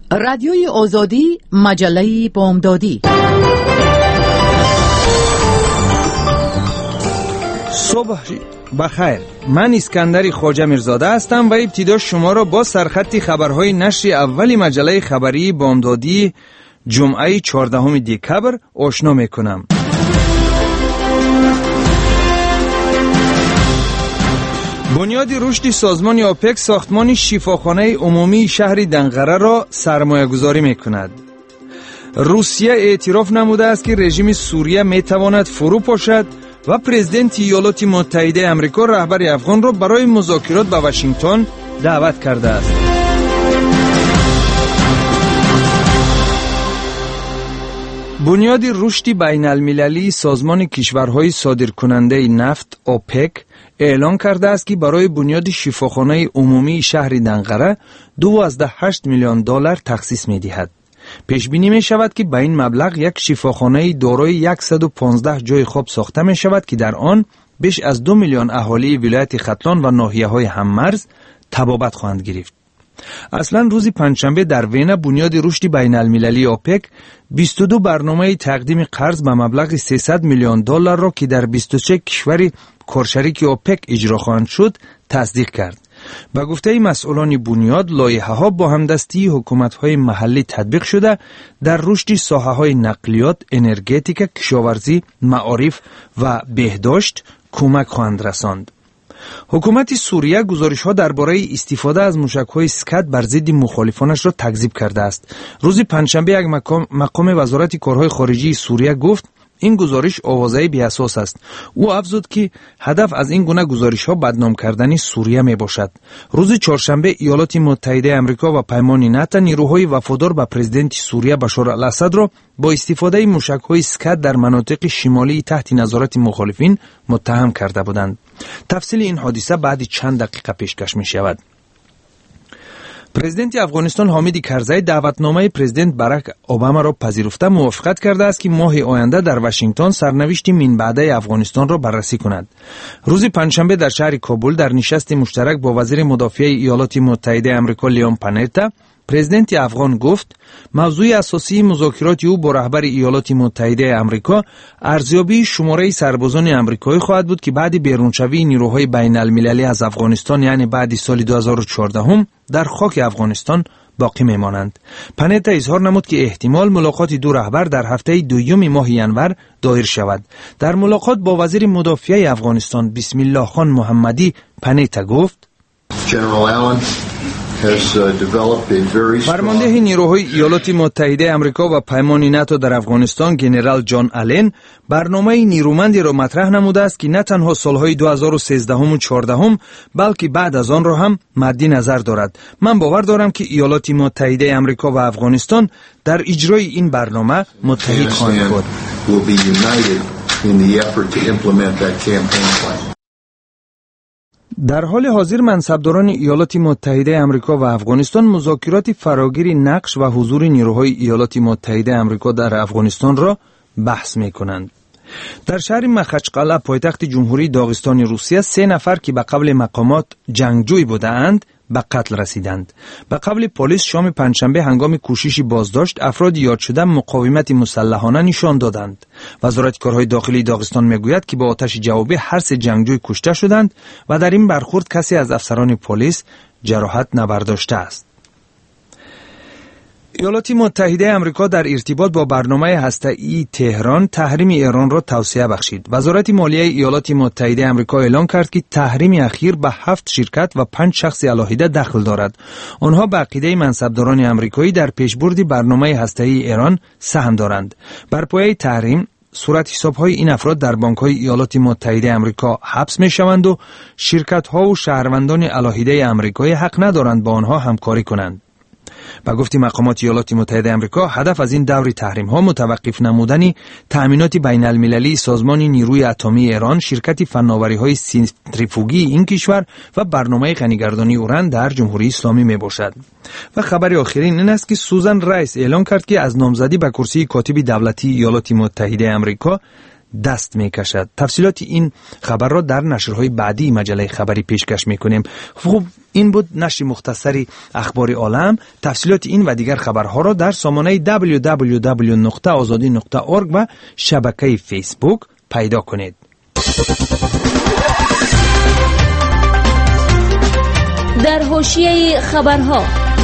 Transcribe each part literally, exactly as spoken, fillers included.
رادیوی آزادی، مجله بامدادی. صبح بخیر. من اسکندر خواجه میرزاده هستم و ابتدا شما را با سرخط خبرهای نشر اولی مجله خبری بامدادی جمعه چهاردهم دکبر آشنا میکنم. بنیاد رشد سازمان اوپک ساختمان شفاخانه عمومی شهر دنقره را سرمایه گذاری می کند. روسیه اعتراف نموده است که رژیم سوریه می تواند فرو پاشد و پرزیدنت ایالات متحده آمریکا رهبر افغان را برای مذاکرات به واشنگتن دعوت کرده است. بنیاد رشد بین المللی سازمان کشورهای صادرکننده نفت اوپک اعلان کرده است که برای بنیاد شفاخانه عمومی شهر دنقره دوازده و هشت میلیون دلار تخصیص می دهد. پیش بینی می شود که با این مبلغ یک شفاخانه دارای صد و پانزده جای خواب ساخته می شود که در آن بیش از دو میلیون اهالی ولایت ختلان و ناحیه های هممرز طبابت خواهند گرفت. اصلا روز پنجشنبه در وینا بنیاد رشد بین المللی اوپک بیست و دو برنامه تقدیم قرض به مبلغ سیصد میلیون دلار را که در بیست و سه کشور کارشریک اوپک اجرا خواهند شد تصدیق کرد. به گفته مسئولان بنیاد، لایحه‌ها با همدستی حکومت‌های محلی تطبیق شده در رشد ساحه‌های نقلیات، انرژتیک، کشاورزی، معارف و بهداشت کمک خواهند رساند. حکومت سوریه گزارش‌ها درباره استفاده از موشک‌های اسکد بر ضد مخالفانش را تکذیب کرده است. روز پنجشنبه یک مقام, مقام وزارت کارهای خارجی سوریه گفت این گزارش آوازه بی اساس است. او افزود که هدف از این گونه گزارش‌ها بدنام کردن سوریه می باشد. روز چهارشنبه ایالات متحده آمریکا و پیمان ناتو نیروهای وفادار به پرزیدنت سوریه بشار الاسد را با استفاده موشک‌های اسکد در مناطق شمالی تحت نظارت مخالفین متهم کرده بودند. تفصیل این حادثه بعد چند دقیقه پیشکش می شود. پرزیدنت افغانستان حامد کرزی دعوتنامه پرزیدنت باراک اوباما را پذیرفته موافقت کرده است که ماه آینده در واشنگتن سرنوشت منبعده افغانستان را بررسی کند. روز پنجشنبه در شهر کابل در نشست مشترک با وزیر مدافع ایالات متحده آمریکا لیون پانتا، پرزیدنت افغان گفت موضوع اساسی مذاکرات او با رهبر ایالات متحده آمریکا ارزیابی شماره سربازان آمریکایی خواهد بود که بعد بیرونشوی نیروهای بین المللی از افغانستان یعنی بعد سال دو هزار و چهارده در خاک افغانستان باقی میمانند. پانتا اظهار نمود که احتمال ملاقات دو رهبر در هفته دوم ماه ینور دایر شود. در ملاقات با وزیر مدافع افغانستان بسم الله خان محمدی، پانتا گفت فرمانده نیروهای ایالات متحده آمریکا و پیمان ناتو در افغانستان ژنرال جان آلن برنامه نیرومندی را مطرح نموده است که نه تنها سالهای دو هزار و سیزده و چهارده بلکه بعد از آن را هم مد نظر دارد. من باور دارم که ایالات متحده آمریکا و افغانستان در اجرای این برنامه متحد خواهند بود. در حال حاضر منصبداران ایالات متحده آمریکا و افغانستان مذاکرات فراگیر نقش و حضور نیروهای ایالات متحده آمریکا در افغانستان را بحث می کنند. در شهر مخچقاله پایتخت جمهوری داغستان روسیه سه نفر که به قول مقامات جنگجوی بودند به قتل رسیدند. به قول پلیس شام پنجشنبه هنگام کوشش بازداشت افراد یاد شده مقاومت مسلحانه نشان دادند. وزارت کارهای داخلی داغستان میگوید که با آتش جوابی هر سه جنگجوی کشته شدند و در این برخورد کسی از افسران پلیس جراحت نبرداشته است. ایالات متحده آمریکا در ارتباط با برنامه هسته‌ای تهران تحریم ایران را توسعه بخشید. وزارت مالیه ایالات متحده آمریکا اعلام کرد که تحریم اخیر به هفت شرکت و پنج شخص علاهیده دخل دارد. آنها به عقیده منصبداران آمریکایی در پیشبرد برنامه هسته‌ای ایران سهم دارند. بر پایه تحریم صورت حساب‌های این افراد در بانک‌های ایالات متحده آمریکا حبس می‌شوند و شرکت‌ها و شهروندان علاهیده آمریکایی حق ندارند با آنها همکاری کنند. با گفته مقامات ایالات متحده آمریکا هدف از این دور تحریم ها متوقف نمودن تأمینات بین المللی سازمان نیروی اتمی ایران، شرکت فناوری های سنتریفوگی این کشور و برنامه غنیگردانی اوران در جمهوری اسلامی می باشد. و خبر آخرین این است که سوزان رایس اعلام کرد که از نامزدی به کرسی کاتب دولتی ایالات متحده آمریکا دست میکشد. تفصیلات این خبر را در نشرهای بعدی مجله خبری پیشکش میکنیم. خب این بود نشر مختصری اخبار عالم. تفصیلات این و دیگر خبرها را در سامانه دبلیو دبلیو دبلیو نقطه آزادی نقطه اورگ و شبکه فیسبوک پیدا کنید. در حاشیه خبرها،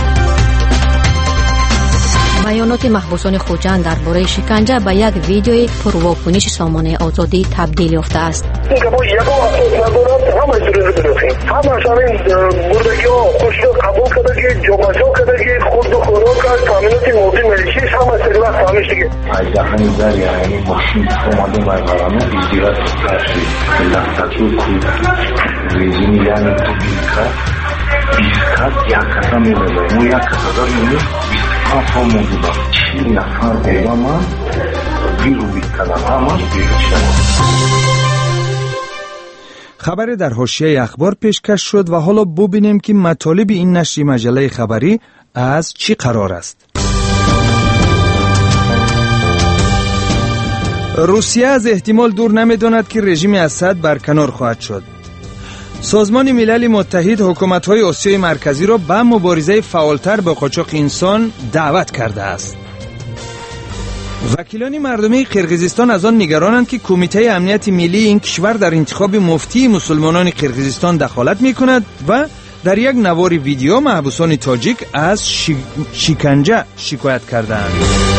بیانات محبوسان خوجند درباره شکنجه به یک ویدیوی پرواکنش سامانه آزادی تبدیل یافته است. اینکه ما یک وقت ندارد همه سرویس بنوخیم، همه همین بردگی ها خوشی قبول کردگی جمعشو کردگی خود و خوراک کرد تامیناتی موتی ملیشیش همه سرویس تامیش دیگه از دقیقی در یعنی ماشین اومده مرمرانه ایزیرت ترشید که لحظتو کود ریزینی یعنی تو بیرکت بیرکت یک کتا میبرده مو یک کتا دار میبرده ها موجود است. چی نفر پیدا من بیرو بیکنم همش بیرو شد. خبر در حاشیه اخبار پیشکش شد و حالا ببینیم که مطالب این نشر مجله خبری از چی قرار است. روسیه از احتمال دور نمی‌داند که رژیم اسد برکنار خواهد شد. سازمان ملل متحد حکومت‌های آسیای مرکزی را به مبارزه فعالتر با قاچاق انسان دعوت کرده است. وکیلان مردمی قرقیزستان از آن نگرانند که کمیته امنیت ملی این کشور در انتخاب مفتی مسلمانان قرقیزستان دخالت می‌کند و در یک نوار ویدیو محبوسان تاجیک از شکنجه شکایت کردند.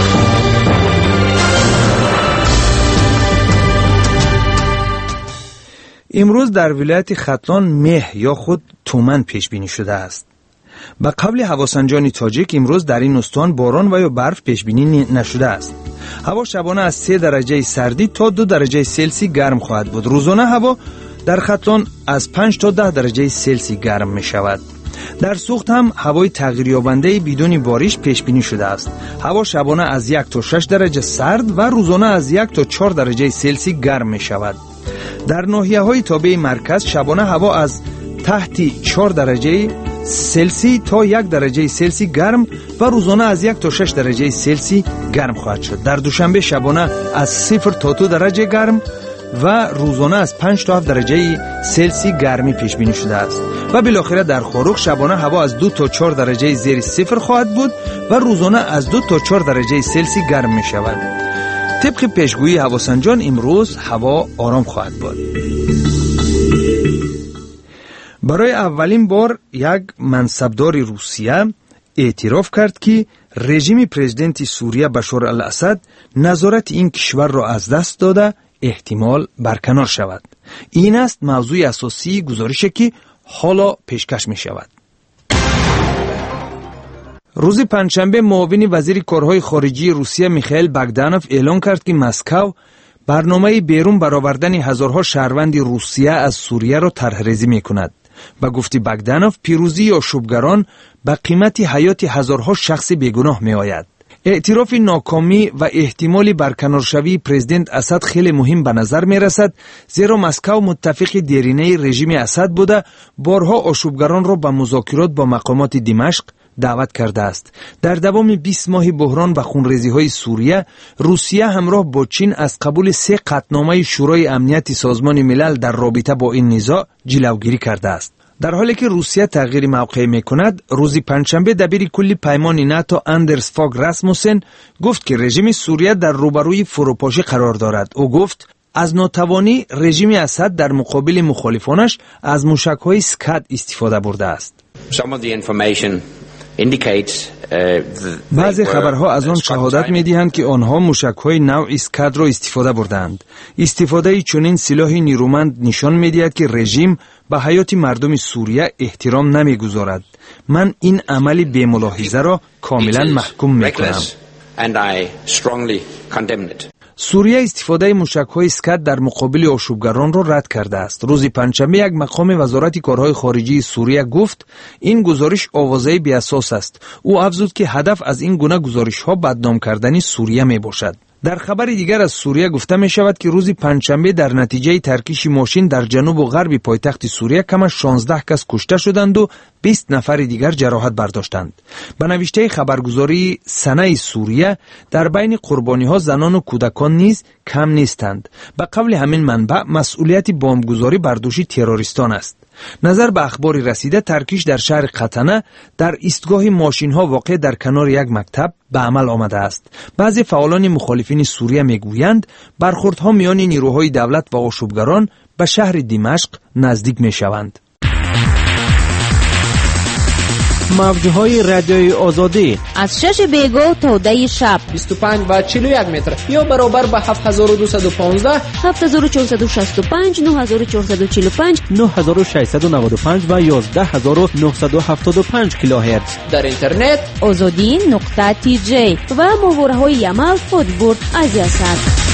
امروز در ولایت ختلان مه یا خود تومن پیش بینی شده است. به قبل هواسنجان تاجیک امروز در این استان باران و یا برف پیش بینی نشده است. هوا شبانه از سه درجه سردی تا دو درجه سلسی گرم خواهد بود. روزانه هوا در ختلان از پنج تا ده درجه سلسی گرم می شود. در سوخت هم هوای تغییر یابنده بدون بارش پیش بینی شده است. هوا شبانه از یک تا شش درجه سرد و روزانه از یک تا چهار درجه سلسی گرم می شود. در ناحیه‌های تابع مرکز شبانه هوا از تحت چهار درجه سلسی تا یک درجه سلسی گرم و روزانه از یک تا شش درجه سلسی گرم خواهد شد. در دوشنبه شبانه از صفر تا دو درجه گرم و روزانه از پنج تا هفت درجه سلسی گرمی پیش بینی شده است. و بالاخره در خاروخ شبانه هوا از دو تا چهار درجه زیر صفر خواهد بود و روزانه از دو تا چهار درجه سلسی گرم می شود. طبق پیشگویی هواسنجان امروز هوا آرام خواهد بود. برای اولین بار یک منصبدار روسیه اعتراف کرد که رژیم پرزیدنت سوریه بشار الاسد نظارت این کشور را از دست داده احتمال برکنار شود. این است موضوع اساسی گزارشی که حالا پیشکش می شود. روز پنجشنبه معاون وزیر کارهای خارجی روسیه میخائیل باگدانوف اعلام کرد که مسکو برنامه بیرون برآوردن هزارها شهروند روسیه از سوریه را طرح‌ریزی میکند. با گفته باگدانوف پیروزی یا شوبگران به قیمت حیات هزارها شخص بیگناه می آید. اعتراف ناکامی و احتمال برکنارشوی پرزیدنت اسد خیلی مهم به نظر می رسد، زیرا مسکو متفق دیرینه رژیم اسد بوده بارها آشوبگران را به مذاکرات با مقامات دمشق دعوت کرده است. در دوام بیست ماه بحران و خونریزی های سوریه، روسیه همراه با چین از قبول سه قطعنامه شورای امنیت سازمان ملل در رابطه با این نزاع جلوگیری کرده است. در حالی که روسیه تغییر موقع می کند، روز پنجشنبه دبیر کل پیمان ناتو اندرس فاگ راسموسن گفت که رژیم سوریه در روبروی فروپاشی قرار دارد. او گفت از ناتوانی رژیم اسد در مقابل مخالفانش از موشک‌های اسکاد استفاده برده است. بعضی خبرها از آن شهادت می‌دهند که آنها موشک‌های نوع اسکاد را استفاده بردند. استفاده چنین سلاحی نیرومند نشان می‌دهد که رژیم به حیات مردم سوریه احترام نمی‌گذارد. من این عمل بی‌ملاحظه را کاملا محکوم می‌کنم. سوریه استفاده موشک‌های اسکاد در مقابل آشوبگران را رد کرده است. روز پنجشنبه یک مقام وزارت کارهای خارجی سوریه گفت این گزارش آوازه بی اساس است. او افزود که هدف از این گونه گزارش‌ها بدنام کردن سوریه می باشد. در خبر دیگر از سوریه گفته می شود که روز پنجشنبه در نتیجه ترکیش ماشین در جنوب و غرب پایتخت سوریه کم از شانزده کس کشته شدند و بیست نفر دیگر جراحت برداشتند. به نوشته خبرگزاری سنه سوریه در بین قربانی ها زنان و کودکان نیز کم نیستند. به قول همین منبع مسئولیت بمبگذاری بر دوش تروریستان است. نظر به اخباری رسیده ترکیش در شهر قطنه در ایستگاه ماشین ها واقع در کنار یک مکتب به عمل آمده است. بعضی فعالان مخالفین سوریه میگویند برخوردها میان نیروهای دولت و آشوبگران به شهر دمشق نزدیک میشوند. موجهای رادیوی آزادی از شش بیگو تا ده شب بیست و پنج و چهل و یک متر یا برابر به هفت هزار و دویست و پانزده، هفت هزار و چهارصد و شصت و پنج، نه هزار و چهارصد و چهل و پنج، نه هزار و ششصد و نود و پنج و یازده هزار و نهصد و هفتاد و پنج کیلوهرتز. در اینترنت آزادی نقطه تی جی و موارهای عمل فوتبورد آزیا سر.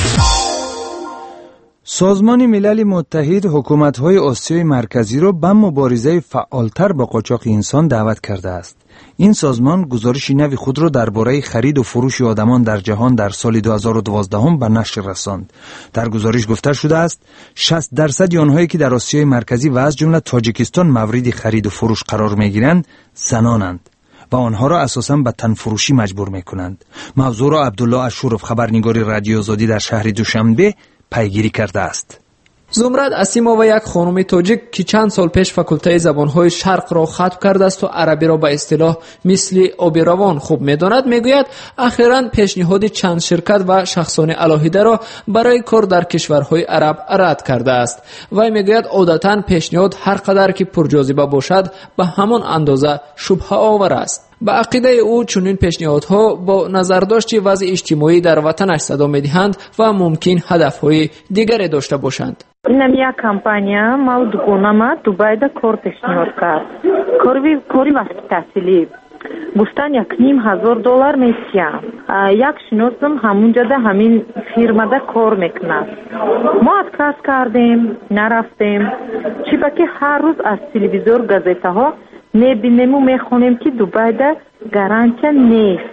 سازمان ملل متحد حکومت‌های آسیای مرکزی را به مبارزه فعالتر با قاچاق انسان دعوت کرده است. این سازمان گزارش نوی خود را درباره خرید و فروش آدمان در جهان در سال دو هزار و دوازده به نشر رساند. در گزارش گفته شده است شصت درصد آنهایی که در آسیای مرکزی و از جمله تاجیکستان مورد خرید و فروش قرار می‌گیرند زنانند و آنها را اساساً به تن فروشی مجبور می‌کنند. موضوع را عبدالله اشورف خبرنگار رادیو آزادی در شهر دوشنبه پیگیری کرده است. زمرد اسیمووا یک خانم تاجیک که چند سال پیش فاکولته زبانهای شرق را ختم کرده است و عربی را به اصطلاح مثل آب روان خوب می‌داند میگوید اخیراً پیشنهاد چند شرکت و شخصان علاهیده را برای کار در کشورهای عرب رد کرده است. وی میگوید عادتاً پیشنهاد هر قدر که پرجاذبه باشد به همان اندازه شبهه آور است. به عقیده او چنین پیشنهادها با نظرداشت وضع اجتماعی در وطنش صدا می‌دهند و ممکن هدف‌های دیگری داشته باشند. اینم یک کمپانیا ما دوگونما دوبایدا کار پیشنهاد کرد. کاری کاری واسه تحصیلی گفتن یک نیم هزار دلار میسیم. یک شناسم همونجا ده همین فیرمادا کار میکنه. ما ادکاس کردیم نرفتیم. چی باکی هر روز از تلویزیون گازیته ها میبینیم و میخونیم که دوبایدا گارانتی نیست.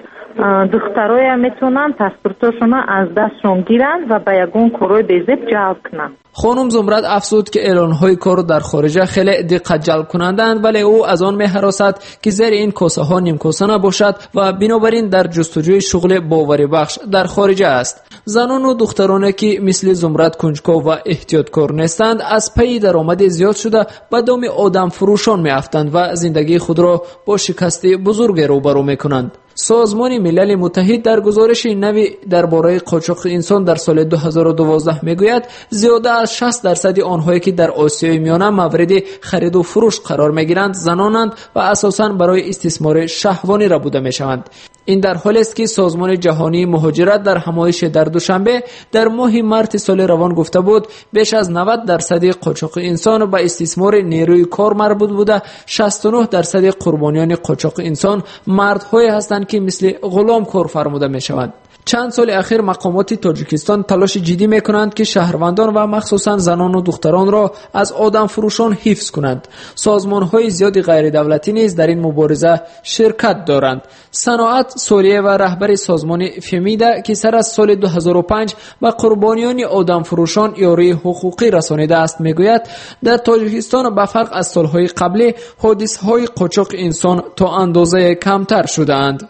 دخترای میتونن پاسپورتشون از دستشون گیرن و به یگون کارای بیزیب جلب کنن. خانم زمرد افزود که اعلان‌های کار در خارج خیلی دقت جلب کنندند ولی او از آن می‌هراسد که زیر این کاسه ها نیم کاسه نباشد و بنابراین در جستجوی شغل باوری بخش در خارج است. زنان و دخترانی که مثل زمرد کنجکاو و احتیاطکار نیستند از پی درآمد زیاد شده به دام آدم فروشان می‌افتند و زندگی خود را با شکست بزرگ روبرو می‌کنند. سازمان ملل متحد در گزارش نوی درباره قاچاق انسان در سال دو هزار و دوازده میگوید زیاده از شصت درصد آنهایی که در آسیای میانه مورد خرید و فروش قرار میگیرند زنانند و اساساً برای استثمار شهوانی را بوده میشوند. این در حالی است که سازمان جهانی مهاجرت در همایش در دوشنبه در ماه مارس سال روان گفته بود بیش از نود درصد قاچاق انسان به استثمار نیروی کار مربوط بوده. شصت و نه درصد قربانیان قاچاق انسان مردهایی هستند که مثل غلام کار فرموده میشوند. چند سال اخیر مقامات تاجیکستان تلاش جدی میکنند که شهروندان و مخصوصا زنان و دختران را از آدم فروشان حفظ کنند. سازمان‌های زیادی غیر دولتی نیز در این مبارزه شرکت دارند. صناعت سوریه و رهبر سازمان فمیدا که سر از سال دو هزار و پنج و قربانیان آدم فروشان یاری حقوقی رسانیده است میگوید در تاجیکستان به فرق از سالهای قبلی حادثه‌های قاچاق انسان تا اندازه کمتر شده‌اند.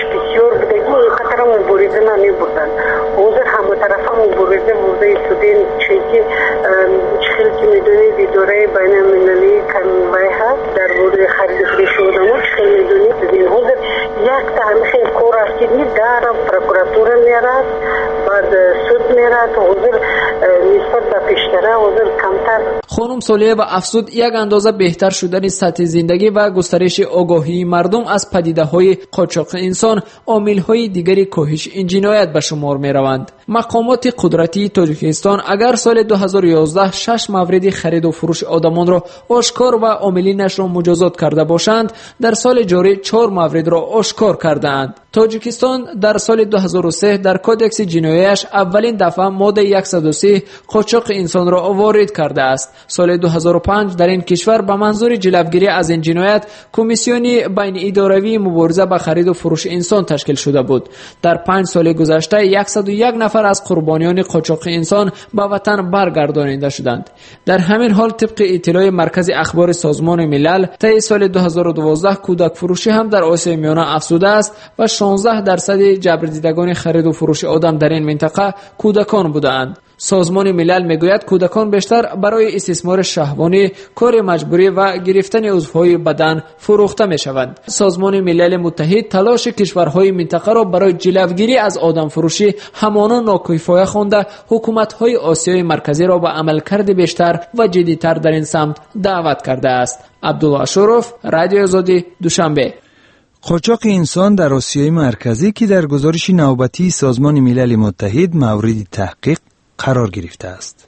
مبارزه نمی بودن. حاضر همه طرف هم مبارزه بوده شدین چیزی چخیل که میدونید اداره بین المللی کنوای هست در بوده خرید فروش آدم‌ها چخیل میدونید این حاضر یک تاریخ کار است که در پروکراتور میارد بعد سود میارد حاضر نسبت به پیشتره حاضر کمتر. خانم سالیه و افزود یک اندازه بهتر شدن سطح زندگی و گسترش آگاهی مردم از پدیده‌های قاچاق انسان عامل‌های دیگری کاهش این جنایت به شمار می‌روند. مقامات قدرتی تاجیکستان اگر سال دو هزار و یازده شش مورد خرید و فروش آدمان را آشکار و عاملینش را مجازات کرده باشند، در سال جاری چهار مورد را آشکار کردند. تاجیکستان در سال دو هزار و سه در کودکس جناییش اولین دفعه ماده صد و سه قاچاق انسان را وارد کرده است. سال دو هزار و پنج در این کشور به منظور جلوگیری از این جنایت کمیسیونی بین اداروی مبارزه با خرید و فروش انسان تشکیل شده بود. در پنج سال گذشته صد و یک نفر از قربانیان قاچاق انسان به وطن برگردانیده شدند. در همین حال طبق اطلاع مرکز اخبار سازمان ملل طی سال دو هزار و دوازده کودک فروشی هم در آسیای میانه افزوده است و شانزده درصد جبردیدگان خرید و فروش آدم در این منطقه کودکان بودند. سازمان ملل میگوید کودکان بیشتر برای استثمار شهوانی، کار مجبوری و گرفتن عضوهای بدن فروخته میشوند. سازمان ملل متحد تلاش کشورهای منطقه را برای جلوگیری از آدم فروشی همانا ناکفایه خوانده حکومت‌های آسیای مرکزی را به عملکرد بیشتر و جدی‌تر در این سمت دعوت کرده است. عبدالله شرف، رادیو آزادی، دوشنبه. قاچاق انسان در آسیای مرکزی که در گزارش نوبتی سازمان ملل متحد مورد تحقیق قرار گرفته است.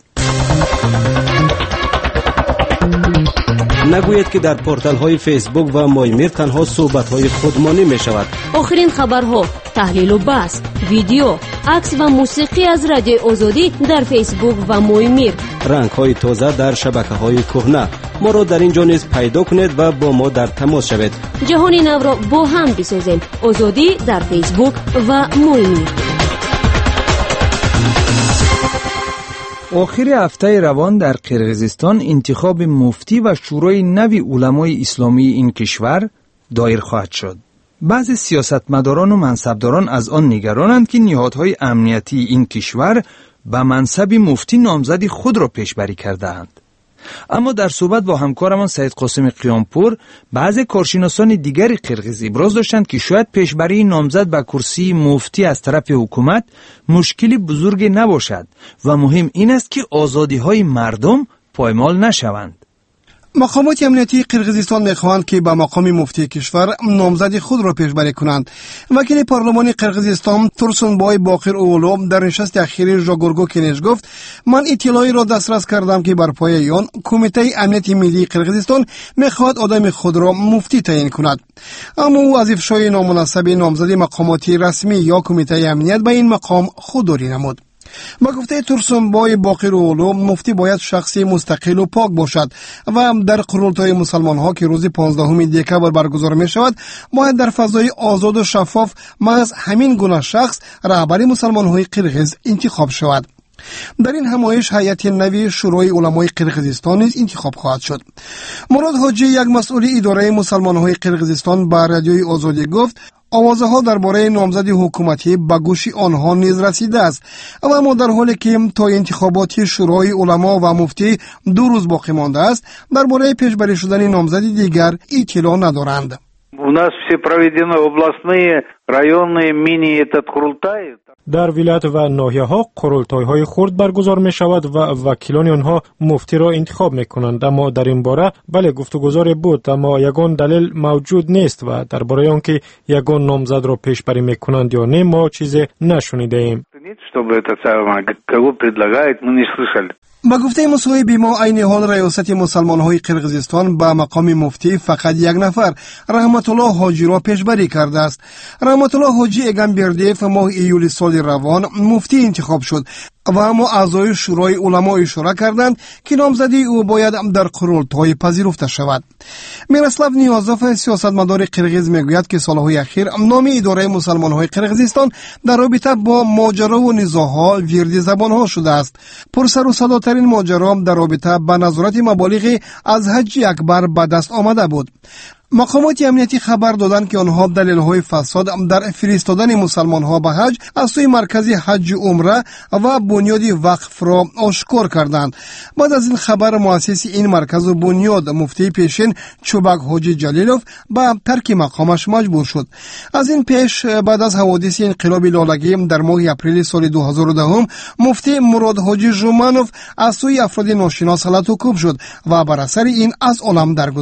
نگوید که در پورتال های فیسبوک و مایمیر تنها صحبت های خودمانی می شود. آخرین خبرها، تحلیل و بحث، ویدیو، عکس و موسیقی از رادیو آزادی در فیسبوک و مایمیر. رنگ های تازه در شبکه های کهنه. ما را در اینجا نیز پیدا کنید و با ما در تماس شوید. جهانی نو را با هم بسازیم. آزادی در فیسبوک و مایمیر. آخر هفته روان در قرقیزستان انتخاب مفتی و شورای نوی علمای اسلامی این کشور دایر خواهد شد. بعضی سیاستمداران و منصبداران از آن نگرانند که نهادهای امنیتی این کشور به منصب مفتی نامزدی خود را پیشبری کرده‌اند. اما در صحبت با همکارمان سید قاسم قیامپور، بعضی کارشناسان دیگری قرقیز ابراز داشتند که شاید پیشبری نامزد به کرسی مفتی از طرف حکومت مشکلی بزرگ نباشد و مهم این است که آزادی‌های مردم پایمال نشوند. مقامات امنیتی قرقیزستان میخواهند که به مقام مفتی کشور نامزد خود را پیشبری کنند. وکیل پارلمانی قرقیزستان تورسونبای باقر اولو در نشست اخیر ژاگورگو کنیش گفت: من اطلاعی را دسترس کردم که بر پایه آن کمیته امنیت ملی قرقیزستان میخواهد آدم خود را مفتی تعیین کند. اما او از افشای نامناسب نامزد مقاماتی رسمی یا کمیته امنیت به این مقام خودداری نمود. با گفته تورسونبای باقر اولو، مفتی باید شخصی مستقل و پاک باشد و در قرولتای مسلمان ها که روز پانزدهم دکبر برگزار می شود باید در فضای آزاد و شفاف محض همین گونه شخص رهبر مسلمان های قرقیز انتخاب شود. در این همایش هیئت نوی شورای علمای قرقیزستان نیز انتخاب خواهد شد. مراد حاجی، یک مسئول اداره مسلمان های قرقیزستان، به رادیوی آزادی گفت: آوازه ها درباره نامزد حکومتی به گوش آنها نیز رسیده است و اما در حالی که تا انتخابات شورای علما و مفتی دو روز باقی مانده است، درباره پیشبری شدن نامزد دیگر اطلاع ندارند. У нас все проведены областные, районные мини этот курултай. در ولایت و ناحیه ها قرولتای های خرد برگزار می شود و وکیلان آنها مفتی را انتخاب می کنند. اما در این باره بله گفتگوزار بود، اما یگان دلیل موجود نیست و درباره آنکه یگان نامزد را پیشبری می کنند یا نه ما چیزی نشنیده ایم. با گفته مصاحب ما، عین حال ریاست مسلمان های قرقیزستان به مقام مفتی فقط یک نفر، رحمت الله حاجی را پیشبری کرده است. رحمت الله حاجی اگمبردیف ماه ایول سال روان مفتی انتخاب شد و اما اعضای شورای علما اشاره کردند که نامزدی او باید در قرولتای پذیرفته شود. میراسلاو نیازوف، سیاستمدار قرقیز، میگوید که سالهای اخیر نام اداره مسلمان های قرقیزستان در رابطه با ماجرا و نزاع‌ها ویرد زبان‌ها شده است. پرسر و صداترین ماجرا در رابطه با نظارت مبالغ از حج اکبر به دست آمده بود. مقامات امنیتی خبر دادند که آنها دلیل‌های فساد در فرستادن مسلمان‌ها به حج از سوی مرکز حج عمره و بنیاد وقف را آشکار کردند. بعد از این خبر، مؤسس این مرکز و بنیاد مفتی پیشین چوبک حاجی جلیلوف به ترک مقامش مجبور شد. از این پیش بعد از حوادث انقلاب لالگی در ماه اپریل سال دو هزار و ده مفتی مراد حاجی ژومانوف از سوی افراد ناشناس هلاک کوب شد و بر اثر این از عالم درگذشت.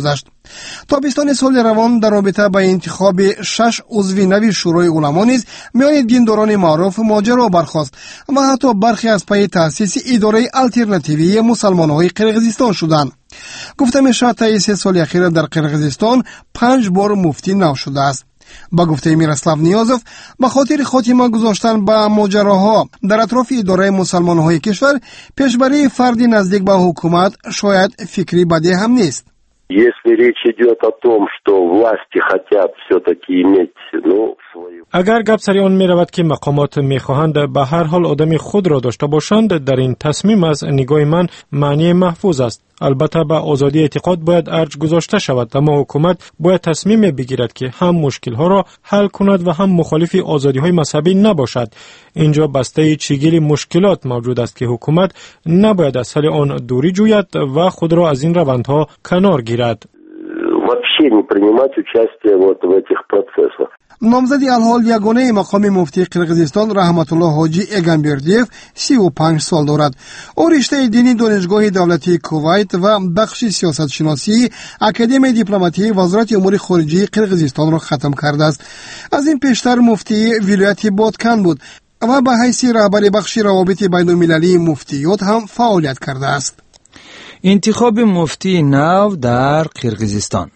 تابستان سال روان در رابطه با انتخاب شش عضو نوی شورای علما نیز میان دینداران معروف ماجرا برخاست و حتی برخی از پی تأسیس اداره الترناتیوی مسلمان‌های قرقیزستان شدند. گفته میشود طی سه سال اخیر در قرقیزستان پنج بار مفتی نو شده است. با گفته میراسلاو نیازوف، به خاطر خاتمه گذاشتن به ماجراها در اطراف اداره مسلمان‌های کشور، پیشبری فردی نزدیک به حکومت شاید فکری بدی هم نیست. Если речь идет о том, что власти хотят все-таки иметь, ну, свою... اگر گپ سر آن می رود که مقامات می خواهند به هر حال آدم خود را داشته باشند، در این تصمیم از نگاه من معنی محفوظ است. البته به آزادی اعتقاد باید ارج گذاشته شود، اما حکومت باید تصمیم بگیرد که هم مشکل ها را حل کند و هم مخالف آزادی های مذهبی نباشد. اینجا بسته چگیل مشکلات موجود است که حکومت نباید از حل آن دوری جوید و خود را از این روندها کنار گیرد. вообще не принимать участие вот в этих процессах. نامزد الحال یگانه مقام مفتی قرقیزستان رحمت الله حاجی اگنبردیف سی و پنج سال دارد. او رشته دینی دانشگاه دولتی کویت و بخش سیاست شناسی اکادمی دیپلماتی وزارت امور خارجه قرقیزستان را ختم کرده است. از این پیشتر مفتی ولایت بادکن بود و به حیث رهبر بخش روابط بین المللی مفتیات هم فعالیت کرده است. انتخاب مفتی نو در قرقیزستان.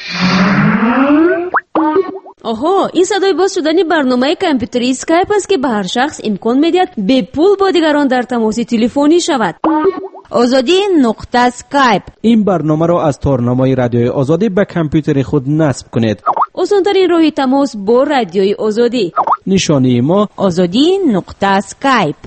آها، این صدای باز شدن برنامه کامپیوتری اسکایپ است که به هر شخص امکان میدهد به پول با دیگران در تماس تلفنی شود. آزادی نقطه اسکایپ. این برنامه را از تارنمای رادیوی آزادی به کامپیوتر خود نصب کنید. آسان‌ترین راه تماس با رادیوی آزادی. نشانی ما آزادی نقطه اسکایپ.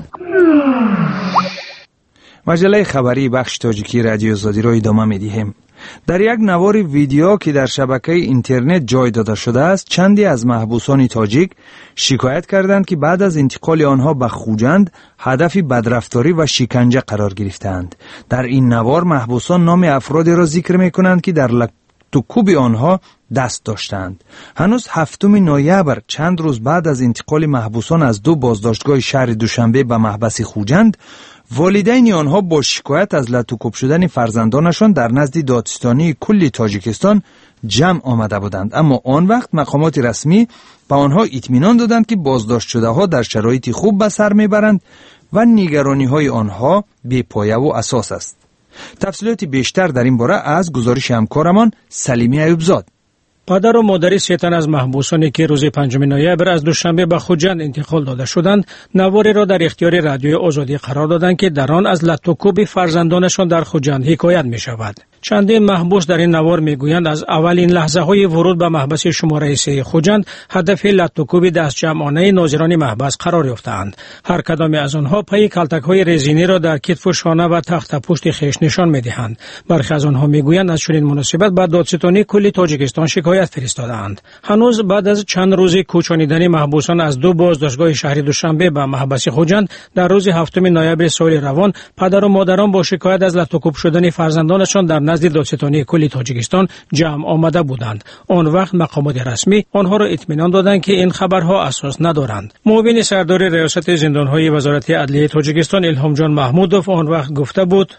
مجله خبری بخش تاجیکی رادیو آزادی را ادامه می‌دهیم. در یک نوار ویدیو که در شبکه اینترنت جای داده شده است، چندی از محبوسان تاجیک شکایت کردند که بعد از انتقال آنها به خوجند هدف بدرفتاری و شکنجه قرار گرفتند. در این نوار محبوسان نام افرادی را ذکر می‌کنند که در لطوکوب آنها دست داشتند. هنوز هفتم نوامبر، چند روز بعد از انتقال محبوسان از دو بازداشتگاه شهر دوشنبه به محبس خوجند، والدین آنها با شکایت از لطوکوب شدن فرزندانشان در نزد دادستانی کل تاجیکستان جمع آمده بودند، اما آن وقت مقامات رسمی به آنها اطمینان دادند که بازداشت شده ها در شرایط خوب به سر میبرند و نگرانی های آنها بی پایه و اساس است. تفصیلات بیشتر در این باره از گزارش همکارمان سلیمی ایوبزاد. پدر و مادر سه تن از محبوسانی که روز پنجم نوامبر از دوشنبه به خوجند انتقال داده شدند، نواری را در اختیار رادیوی آزادی قرار دادند که در آن از لطوکوب فرزندانشان در خوجند حکایت می شود. چندین محبوس در این نوار میگویند از اولین لحظه های ورود به محبس شماره سه خوجند هدف لطوکوب دست جمعانه ناظران محبس قرار یافتند. هر کدام از آنها پای کلتک های رزینی را در کتف و شانه و تخت پشت خویش نشان میدهند. برخی از آنها میگویند از چنین مناسبت به دادستانی کل تاجیکستان شکایت فرستادند. هنوز بعد از چند روز کوچانیدن محبوسان از دو بازداشتگاه شهر دوشنبه به محبس خوجند، در روز هفتم نوامبر سال روان پدر و مادران با شکایت از لطوکوب شدن فرزندانشان در نزد دادستانی کل تاجیکستان جمع آمده بودند. آن وقت مقامات رسمی آنها را اطمینان دادند که این خبرها اساس ندارند. معاون سردار ریاست زندانهای وزارت عدلیه تاجیکستان الهام جان محمودوف آن وقت گفته بود: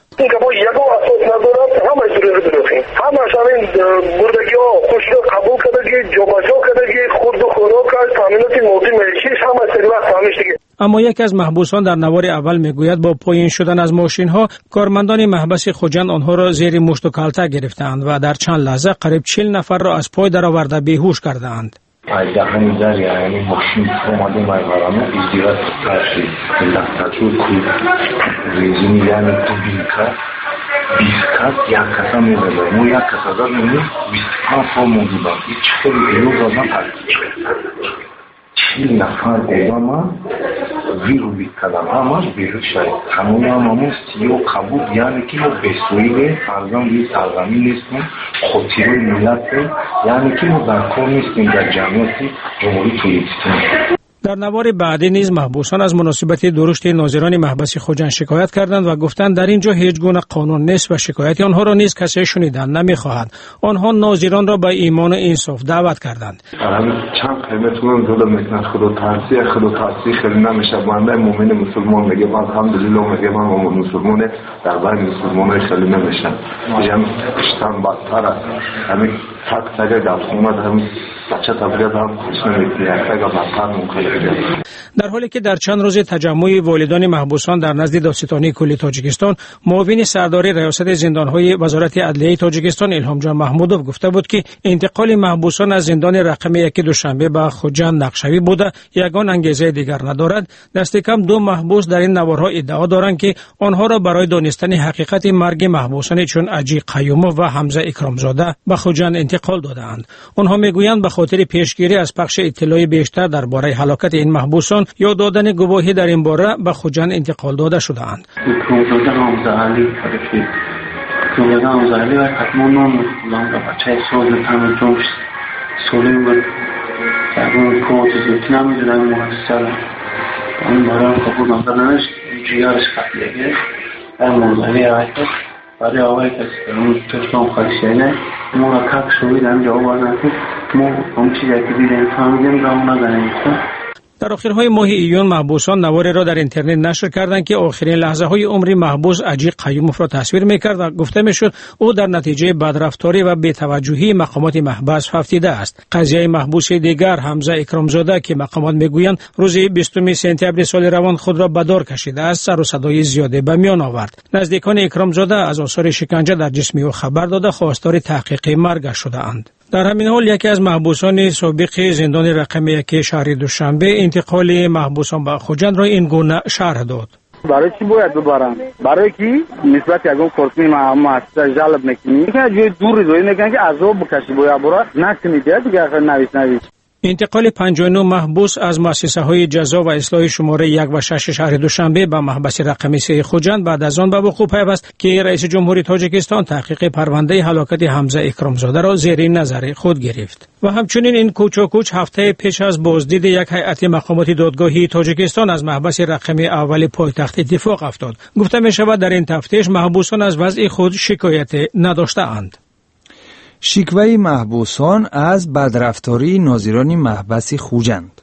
همش همین بردگی ها خوشی قبول کردگی جابجا کردگی خورد و خوراک از تامینات موتی ملیشیش هم از سری وقت فهمیش دیگه. اما یک از محبوسان در نوار اول میگوید با پایین شدن از ماشین ها کارمندان محبس خوجند آنها را زیر مشت و کلته گرفتند و در چند لحظه قریب چهل نفر را از پای درآورده بیهوش کردند. Այդտեղնի ձեր յանի մոքսին կոմադի մայվարանը իզդիրատ տաշի լախտաչու կուր ռեժիմի յանի տուբինկա բիսկատ յակասա մուզելը մու յակասա դար նույնի բիսկան ֆոմունդի բան իչխել իրու բազան արկիչ չիլ նախար բոզամա վիրու բիսկադամ համար բիրու շայ համունի ամամուս տիո կաբուտ յանի կիլո բեսույր է արգան վի սարգամի նիստում խոտիրոյ միլատ է յանի կիլո դարքոր նիստին դար ջամյոتی جمهوری توریستان. در نوار بعدی نیز محبوسان از مناسبت درشت ناظران محبس خوجند شکایت کردند و گفتند در اینجا هیچ گونه قانون نیست و شکایت آنها را نیز کسی شنیدن نمی‌خواهد. آنها ناظران را به ایمان و انصاف دعوت کردند. چند قیمتون دو میکنن خدا ترسی خدا ترسی خیلی نمیشه. بنده مومن مسلمان میگه من الحمدلله میگه من مومن مسلمانه در بین مسلمانای خیلی نمیشن. میگم اشتم بدتر است. همین تک تک دستونه هم بچه تبریز هم خوش نمیکنه. یک تک بدتر ممکنه. در حالی که در چند روز تجمع والدان محبوسان در نزد دادستانی کلی تاجیکستان، معاون سردار ریاست زندانهای وزارت عدلیه تاجیکستان الهام جان محمودوف گفته بود که انتقال محبوسان از زندان رقم یک دوشنبه به خوجند نقشوی بوده یگان انگیزه دیگر ندارد. دست کم دو محبوس در این نوارها ادعا دارند که آنها را برای دانستن حقیقت مرگ محبوسان چون اجی قیوموف و حمزه اکرامزاده به خوجند انتقال دادند. آنها میگویند به خاطر پیشگیری از پخش اطلاع بیشتر درباره هلاکت این محبوسان یا دادن گواهی در این باره به خوجند انتقال داده شده‌اند. اکرامزاده حمزه علی فرقی اکرامزاده حمزه علی و حتما نام می‌خوندم بچه سال تمام جمش سالم بود در اون کوت زیت نمیدونم محسن اون برای قبول نکردنش جیارش خطیه در منظری عایده برای آقای کسی که اون چشم خالصینه مرکب شوید هم جواب نکنید ما اون چیزی که دیدیم فهمیدیم را اون نزنیم. در آخرهای ماه ایون محبوسان نواری را در اینترنت نشر کردند که آخرین لحظه های عمر محبوس اجی قیوموف را تصویر میکرد و گفته میشد او در نتیجه بدرفتاری و بی‌توجهی مقامات محبس هفتیده است. قضیه محبوس دیگر حمزه اکرامزاده که مقامات میگویند روز بیستم سپتامبر سال روان خود را به دار کشیده است سر و صدای زیاده به میان آورد. نزدیکان اکرامزاده از آثار شکنجه در جسم او خبر داده خواستار تحقیق مرگ شده‌اند. در همین حال یکی از محبوسان سابق زندان رقم یک شهر دوشنبه انتقال محبوسان به خوجند را این گونه شرح داد. برای چی باید ببرن؟ برای کی؟ نسبت یکم فرصی مؤسسه جلب میکنی که جای دور روی میگن که عذاب بکشی باید برای نکنید دیگه آخر نویس نویس. انتقال پنجاه و نه محبوس از مؤسسه های جزا و اصلاح شماره یک و شش شهر دوشنبه به محبس رقم سه خوجند بعد از آن به وقوع پیوست که رئیس جمهوری تاجیکستان تحقیق پرونده هلاکت حمزه اکرامزاده را زیر نظر خود گرفت. و همچنین این کوچ و کوچ هفته پیش از بازدید یک هیئت مقامات دادگاهی تاجیکستان از محبس رقم اول پایتخت اتفاق افتاد. گفته می شود در این تفتیش محبوسان از وضع خود شکایت نداشته‌اند. شکوه محبوسان از بدرفتاری ناظران محبس خوجند.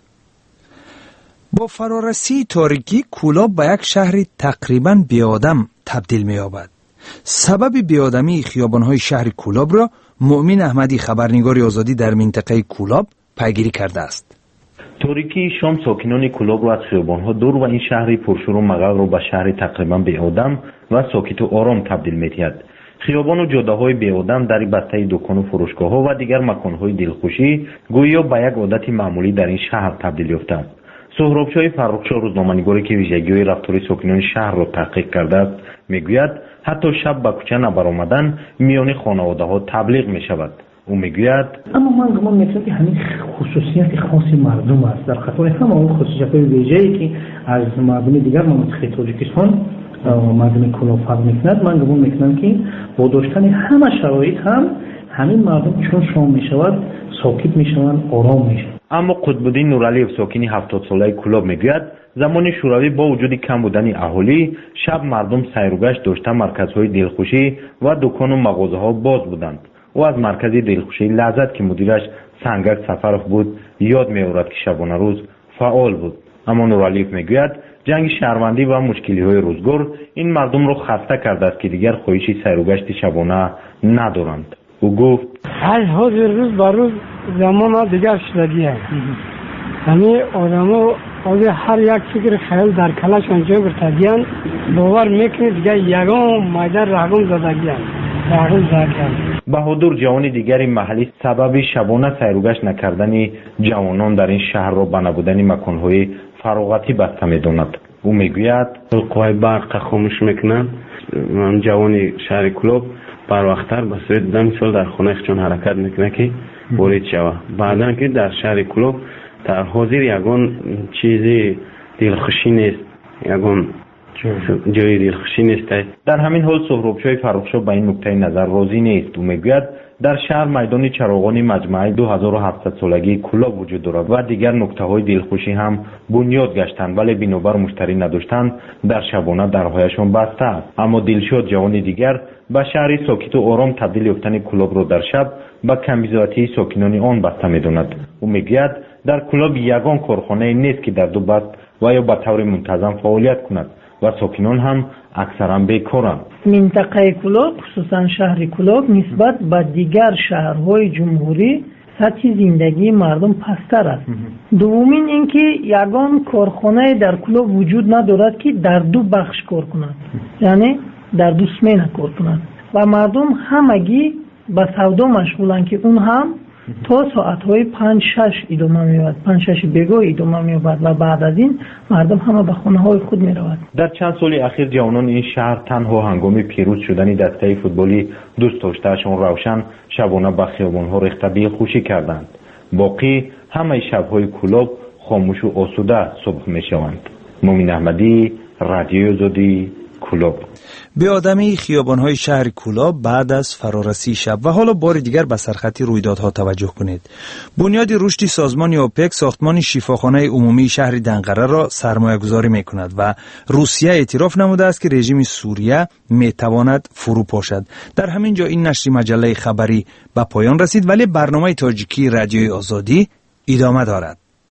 با فرارسی تاریکی کولاب به یک شهر تقریباً بیادم تبدیل می یابد. سبب بیادمی خیابان‌های شهر کولاب را مؤمن احمدی خبرنگار آزادی در منطقه کولاب پیگیری کرده است. تاریکی شام ساکنان کولاب را از خیابان‌ها دور و این شهر پرشور و مغل را به شهر تقریباً بیادم و ساکت و آرام تبدیل می‌دهد. خیابان و جاده‌های بی‌آدم در بسته دکان و فروشگاه‌ها و دیگر مکان‌های دلخوشی گویا به یک عادت معمولی در این شهر تبدیل یافته است. سهرابشاه فرخشاه روزنامه‌نگاری که ویژگی‌های رفتاری ساکنان شهر را تحقیق کرده است میگوید حتی شب به کوچه نبرآمدن میان خانواده‌ها تبلیغ می‌شود. او میگوید اما من گمان می‌کنم که همین خصوصیت خاص مردم است در خطر همه اون خصوصیت‌های ویژه‌ای که از مردم دیگر مملکت تاجیکستان مردم کولاب فرق میکند. من گمان میکنم که با داشتن همه شرایط هم همین مردم چون شام میشود ساکت میشوند آرام میشوند. اما قطب‌الدین نورعلی‌اف ساکن هفتاد ساله کولاب میگوید زمان شوروی با وجود کم بودن اهالی شب مردم سیر و گشت داشته مرکزهای دلخوشی و دکان و مغازه‌ها باز بودند. او از مرکز دلخوشی لذت که مدیرش سنگک سفرخ بود یاد می‌آورد که شبانه روز فعال بود. اما نورعلی‌اف میگوید جنگ شهروندی و مشکلی‌های روزگار این مردم را خسته کرده است که دیگر خواهش سیر و گشت شبانه ندارند. او گفت از حاضر روز بر روز زمان دیگر شدگی است. همه آدم‌ها از هر یک فکر خیال در کلشان جا برتگیان باور میکنید دیگر یگان مایده رقم زدگیان رقم زدگیان. بهادر جوان دیگری محلی سبب شبانه سیر و گشت نکردن جوانان در این شهر را به نبودن مکان‌های فراغتی بسته می‌داند. او میگوید قوای برق خاموش میکنن. من جوانی شهر کولاب بر وقتر به صورت دم سال در خانه چون حرکت میکنه که وارد شوه. بعدن که در شهر کولاب در حاضر یگان چیزی دلخوشی نیست. یگان جای دلخوشی نیست. در همین حال سهرابشاه فرخشاه به این نکته نظر راضی نیست و میگوید در شهر میدان چراغان مجمع دو هزار و هفتصد سالگی کلاب وجود دارد و دیگر نکته های دلخوشی هم بنیاد گشتند، ولی بنابر مشتری نداشتند در شبانه درهایشان بسته است. اما دلشاد جوان دیگر به شهری ساکت و آرام تبدیل یافتن کلاب را در شب به کمیزاتی ساکنان آن بسته می‌داند. او میگوید در کلاب یگان کارخانه نیست که در دو بست و یا به طور منتظم فعالیت کند و ساکنان هم اکثرا بیکارند. منطقه کلاب خصوصا شهر کلاب نسبت به دیگر شهرهای جمهوری سطح زندگی مردم پستر است. دومین اینکه یگان کارخانه در کلاب وجود ندارد که در دو بخش کار کند، یعنی در دو سمینه کار کند و مردم همگی به سودا مشغولند که اون هم تا ساعتهای پنج شش ادامه می‌یابد، پنج شش بگاه ادامه می‌یابد و بعد از این مردم همه به خانه‌های خود می‌روند. در چند سال اخیر جوانان این شهر تنها هنگام پیروز شدن دسته فوتبالی دوست داشته‌شان روشن شبانه به خیابان‌ها ریخته بی‌خوشی کردند. باقی همه شب‌های کلاب خاموش و آسوده صبح می‌شوند. مومن احمدی، رادیوی آزادی، کلاب. به آدمی خیابان‌های شهر کلاب بعد از فرارسی شب و حالا بار دیگر به سرخط رویدادها توجه کنید. بنیاد رشد سازمان اوپک ساختمان شفاخانه عمومی شهر دنقره را سرمایه‌گذاری می‌کند و روسیه اعتراف نموده است که رژیم سوریه می‌تواند فروپاشد. در همین جا این نشر مجله خبری به پایان رسید، ولی برنامه تاجیکی رادیوی آزادی ادامه دارد.